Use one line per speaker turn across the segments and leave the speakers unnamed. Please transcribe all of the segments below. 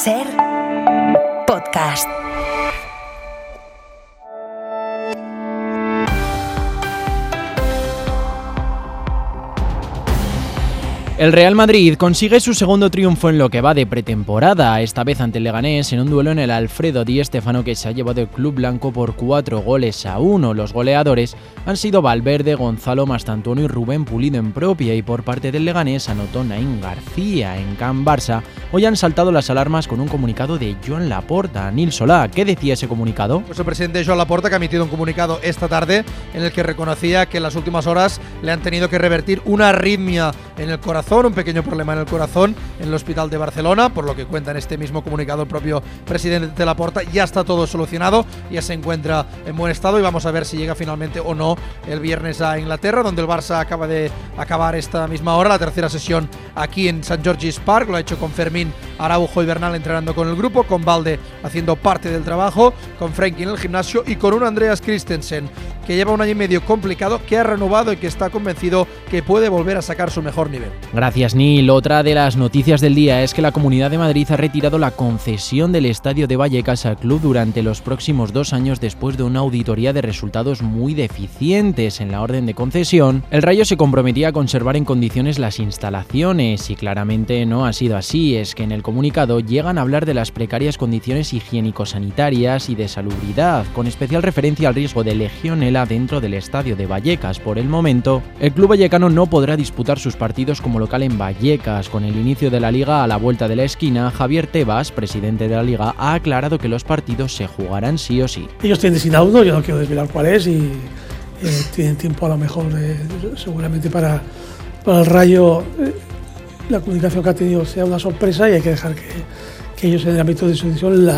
Ser Podcast.
El Real Madrid consigue su segundo triunfo en lo que va de pretemporada, esta vez ante el Leganés en un duelo en el Alfredo Di Stéfano que se ha llevado el club blanco por 4-1. Los goleadores han sido Valverde, Gonzalo Mastantuono y Rubén Pulido en propia, y por parte del Leganés anotó Naim García. En Can Barça hoy han saltado las alarmas con un comunicado de Joan Laporta. Nil Solà, ¿qué decía ese comunicado?
Pues el presidente Joan Laporta, que ha emitido un comunicado esta tarde en el que reconocía que en las últimas horas le han tenido que revertir una arritmia en el corazón, un pequeño problema en el corazón en el Hospital de Barcelona, por lo que cuenta en este mismo comunicado el propio presidente de Laporta. Ya está todo solucionado, ya se encuentra en buen estado y vamos a ver si llega finalmente o no el viernes a Inglaterra, donde el Barça acaba de acabar esta misma hora la tercera sesión aquí en St. George's Park. Lo ha hecho con Fermín Araujo y Bernal entrenando con el grupo, con Valde haciendo parte del trabajo, con Frenkie en el gimnasio y con un Andreas Christensen que lleva un año y medio complicado, que ha renovado y que está convencido que puede volver a sacar su mejor nivel.
Gracias, Nil. Otra de las noticias del día es que la Comunidad de Madrid ha retirado la concesión del Estadio de Vallecas al club durante los próximos 2 años después de una auditoría de resultados muy deficientes. En la orden de concesión, el Rayo se comprometía a conservar en condiciones las instalaciones y claramente no ha sido así. Es que en el comunicado llegan a hablar de las precarias condiciones higiénico-sanitarias y de salubridad, con especial referencia al riesgo de legionela dentro del Estadio de Vallecas. Por el momento, el club vallecano no podrá disputar sus partidos como local en Vallecas. Con el inicio de la Liga a la vuelta de la esquina, Javier Tebas, presidente de la Liga, ha aclarado que los partidos se jugarán sí o sí.
Ellos tienen designado uno, yo no quiero desvelar cuál es, y tienen tiempo a lo mejor seguramente para el Rayo. La comunicación que ha tenido sea una sorpresa y hay que dejar que ellos en el ámbito de su decisión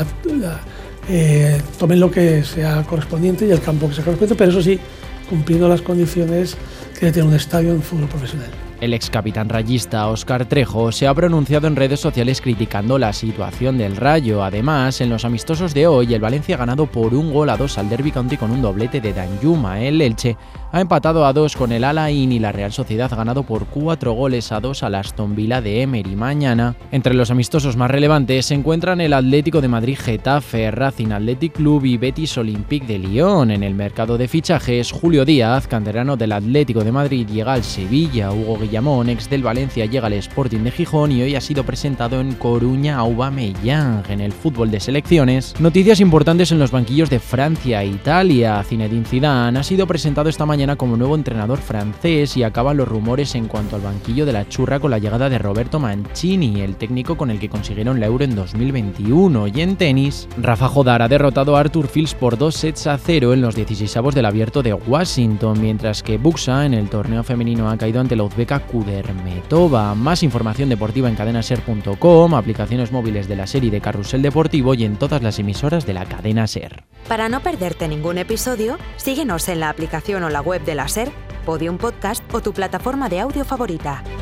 tomen lo que sea correspondiente y el campo que sea correspondiente, pero eso sí, cumpliendo las condiciones que debe tener un estadio en fútbol profesional.
El ex capitán rayista Óscar Trejo se ha pronunciado en redes sociales criticando la situación del Rayo. Además, en los amistosos de hoy, el Valencia ha ganado por 1-2 al Derby County con un doblete de Danjuma. El Elche ha empatado a 2 con el Alain y la Real Sociedad ha ganado por 4-2 al Aston Villa de Emery. Mañana, entre los amistosos más relevantes, se encuentran el Atlético de Madrid Getafe, Racing Athletic Club y Betis Olympique de Lyon. En el mercado de fichajes, Julio Díaz, canterano del Atlético de Madrid, llega al Sevilla. Hugo Guillamón, ex del Valencia, llega al Sporting de Gijón y hoy ha sido presentado en Coruña Aubameyang. En el fútbol de selecciones, noticias importantes en los banquillos de Francia e Italia. Zinedine Zidane ha sido presentado esta mañana como nuevo entrenador francés y acaban los rumores en cuanto al banquillo de la churra con la llegada de Roberto Mancini, el técnico con el que consiguieron la Euro en 2021. Y en tenis, Rafa Jodar ha derrotado a Arthur Fils por 2-0 en los 16avos del Abierto de Washington, mientras que Buxa en el torneo femenino ha caído ante la uzbeka Kudermetova. Más información deportiva en cadenaser.com, aplicaciones móviles de la serie de Carrusel Deportivo y en todas las emisoras de la cadena SER.
Para no perderte ningún episodio, síguenos en la aplicación o la web de la SER, Podium Podcast o tu plataforma de audio favorita.